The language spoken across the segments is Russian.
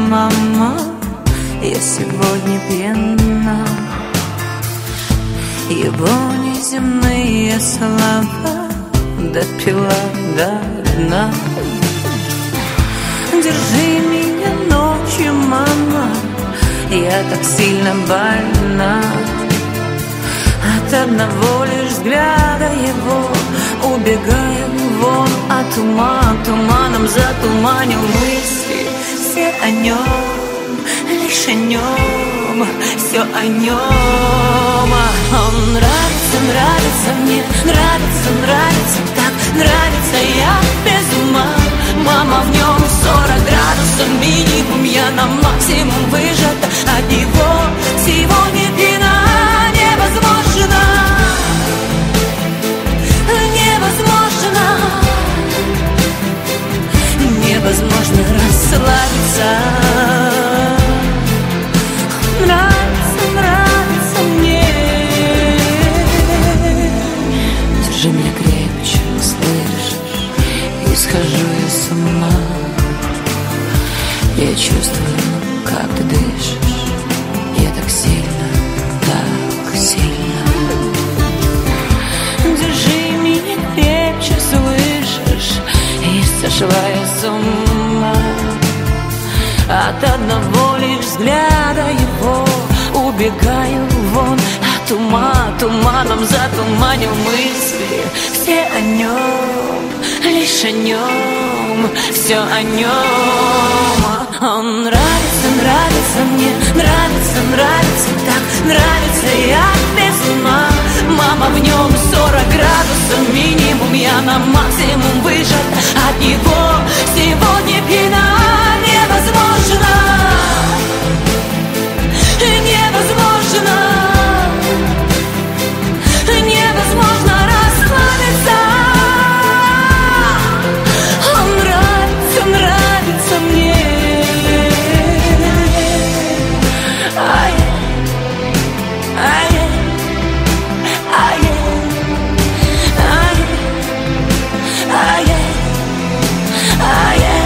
мама, я сегодня пьяна. Его неземные слова допила до дна. Держи меня ночью, мама, я так сильно больна. От одного лишь взгляда его убегаем вон, а туманом затуманил мысли. Все о нем, лишь о нем, все о нем. Он нравится мне, нравится так, нравится, я без ума. Мама, в нем 40 градусов минимум, я на максимум выжата. От него сегодня пьяна. Невозможно, невозможно, невозможно расслабиться. Нравится мне. Держи меня крепче, слышишь? И схожу я с ума. Я чувствую, как ты дышишь. Я так сильно, так сильно. Держи меня крепче, слышишь? И сошла я с ума. От одного лишь взгляда его убегаю вон, а туманом затуманил мысли. Все о нем, лишь о нем, все о нем. Он нравится мне, нравится так, нравится, я без ума. Мама, в нем 40 градусов минимум, я на максимум выжата. От него сегодня пьяна. Невозможно, невозможно, невозможно расслабиться. Он нравится мне. Ай, ай, ай, ай, ай, ай, ай.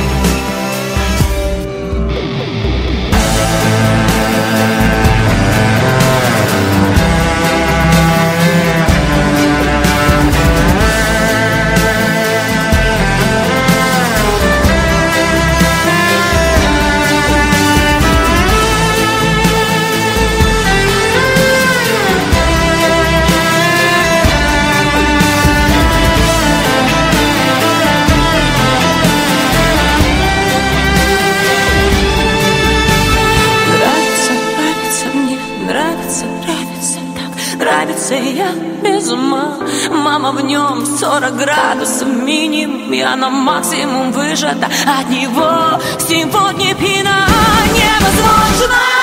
Нравится, я без ума. Мама, в нем 40 градусов минимум, я на максимум выжата. От него сегодня пьяна. Невозможно.